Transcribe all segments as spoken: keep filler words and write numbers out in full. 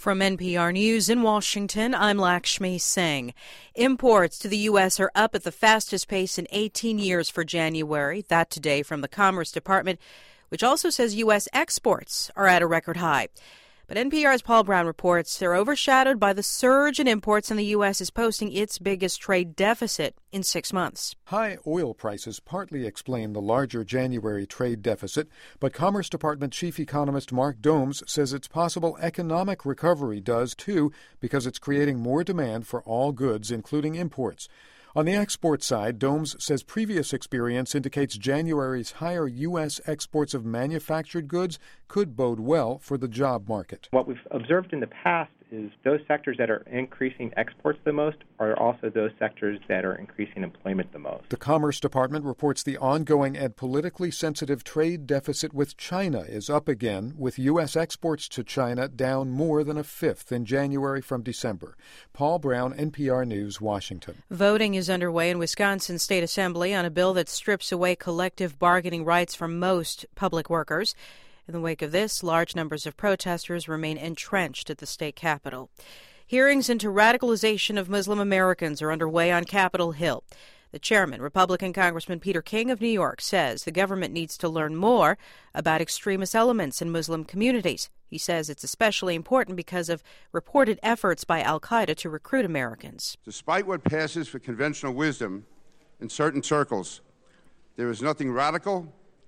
From N P R News in Washington, I'm Lakshmi Singh. Imports to the U S are up at the fastest pace in eighteen years for January. That today from the Commerce Department, which also says U S exports are at a record high. But N P R's Paul Brown reports they're overshadowed by the surge in imports, and the U S is posting its biggest trade deficit in six months. High oil prices partly explain the larger January trade deficit, but Commerce Department Chief Economist Mark Domes says it's possible economic recovery does too, because it's creating more demand for all goods, including imports. On the export side, Domes says previous experience indicates January's higher U S exports of manufactured goods could bode well for the job market. What we've observed in the past is those sectors that are increasing exports the most are also those sectors that are increasing employment the most. The Commerce Department reports the ongoing and politically sensitive trade deficit with China is up again, with U S exports to China down more than a fifth in January from December. Paul Brown, N P R News, Washington. Voting is underway in Wisconsin State Assembly on a bill that strips away collective bargaining rights from most public workers. In the wake of this, large numbers of protesters remain entrenched at the state capitol. Hearings into radicalization of Muslim Americans are underway on Capitol Hill. The chairman, Republican Congressman Peter King of New York, says the government needs to learn more about extremist elements in Muslim communities. He says it's especially important because of reported efforts by al-Qaeda to recruit Americans. Despite what passes for conventional wisdom in certain circles, there is nothing radical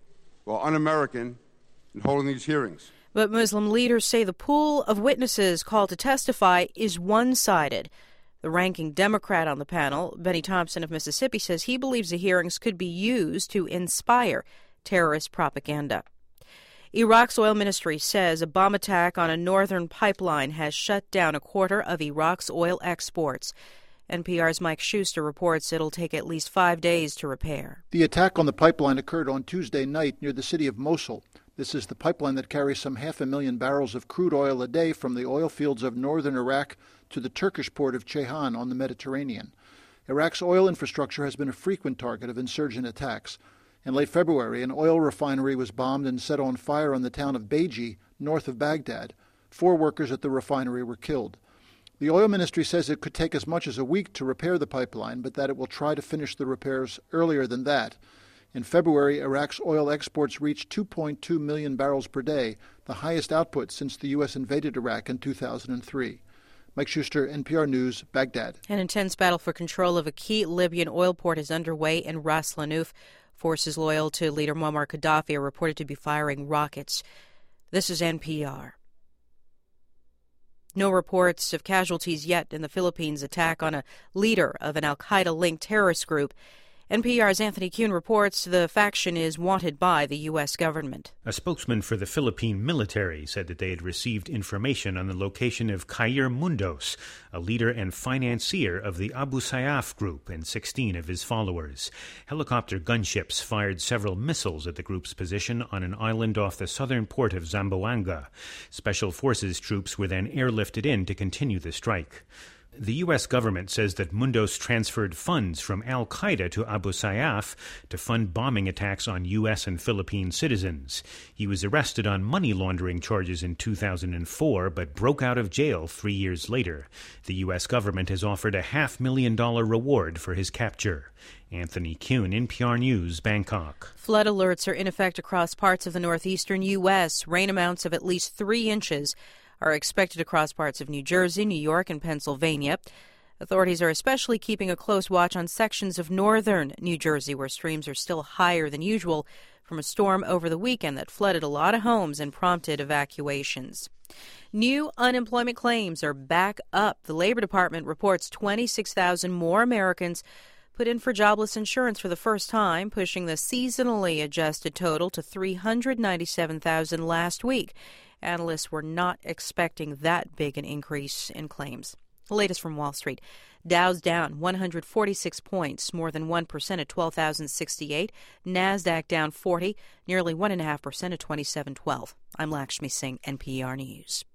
or un-American in holding these hearings. But Muslim leaders say the pool of witnesses called to testify is one-sided. The ranking Democrat on the panel, Benny Thompson of Mississippi, says he believes the hearings could be used to inspire terrorist propaganda. Iraq's oil ministry says a bomb attack on a northern pipeline has shut down a quarter of Iraq's oil exports. N P R's Mike Schuster reports it'll take at least five days to repair. The attack on the pipeline occurred on Tuesday night near the city of Mosul. This is the pipeline that carries some half a million barrels of crude oil a day from the oil fields of northern Iraq to the Turkish port of Ceyhan on the Mediterranean. Iraq's oil infrastructure has been a frequent target of insurgent attacks. In late February, an oil refinery was bombed and set on fire in the town of Beji, north of Baghdad. Four workers at the refinery were killed. The oil ministry says it could take as much as a week to repair the pipeline, but that it will try to finish the repairs earlier than that. In February, Iraq's oil exports reached two point two million barrels per day, the highest output since the U S invaded Iraq in two thousand three. Mike Schuster, N P R News, Baghdad. An intense battle for control of a key Libyan oil port is underway in Ras Lanuf. Forces loyal to leader Muammar Gaddafi are reported to be firing rockets. This is N P R. No reports of casualties yet in the Philippines' attack on a leader of an al-Qaeda-linked terrorist group. N P R's Anthony Kuhn reports the faction is wanted by the U S government. A spokesman for the Philippine military said that they had received information on the location of Khair Mundos, a leader and financier of the Abu Sayyaf group, and sixteen of his followers. Helicopter gunships fired several missiles at the group's position on an island off the southern port of Zamboanga. Special Forces troops were then airlifted in to continue the strike. The U S government says that Mundos transferred funds from al-Qaeda to Abu Sayyaf to fund bombing attacks on U S and Philippine citizens. He was arrested on money laundering charges in two thousand four, but broke out of jail three years later. The U S government has offered a half million dollar reward for his capture. Anthony Kuhn, N P R News, Bangkok. Flood alerts are in effect across parts of the northeastern U S. Rain amounts of at least three inches are expected across parts of New Jersey, New York, and Pennsylvania. Authorities are especially keeping a close watch on sections of northern New Jersey where streams are still higher than usual from a storm over the weekend that flooded a lot of homes and prompted evacuations. New unemployment claims are back up. The Labor Department reports twenty-six thousand more Americans put in for jobless insurance for the first time, pushing the seasonally adjusted total to three hundred ninety-seven thousand last week. Analysts were not expecting that big an increase in claims. The latest from Wall Street. Dow's down one hundred forty-six points, more than one percent at twelve thousand sixty-eight. NASDAQ down forty, nearly one point five percent at twenty-seven twelve. I'm Lakshmi Singh, N P R News.